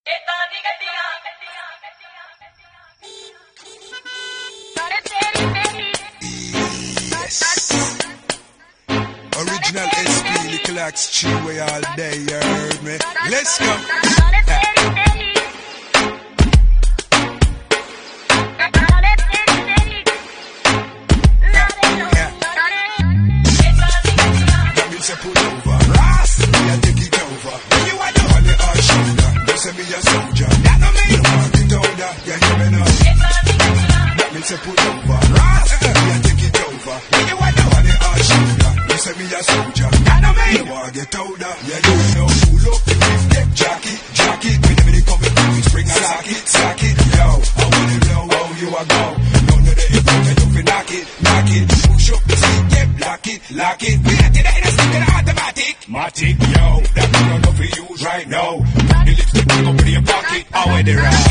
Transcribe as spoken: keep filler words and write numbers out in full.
Original S P, Little Axe Chew-Way all day, you heard me? Let's go! Say pull over, Ross, me a take it over. When you are done, the hard shoulder, don't say me a soldier. That no me, you want it older, you hear me now? That means say pull over, Ross, me a take it over. When you are done, the hard shoulder, don't say me a soldier. That no me, you want get older, yeah you know. Pull up the big deck, jacket, jacket. Whenever they come in, we spring and sock it, sock it. Yo, I wanna know how you a go. None of the effort, you fi knock it, knock it. Push up the seat, yeah, lock it, lock it. We at the end of the automatic, matic, yo, that we don't know for use right now. The lipstick go in your pocket, how are they right?